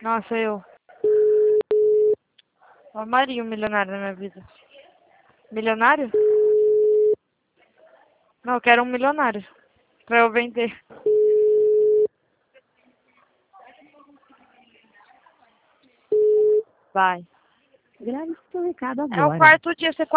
Nossa, eu. Eu amaria um milionário na minha vida. Milionário? Não, eu quero um milionário. Pra eu vender. Vai. Grave seu recado É o agora. quarto dia, você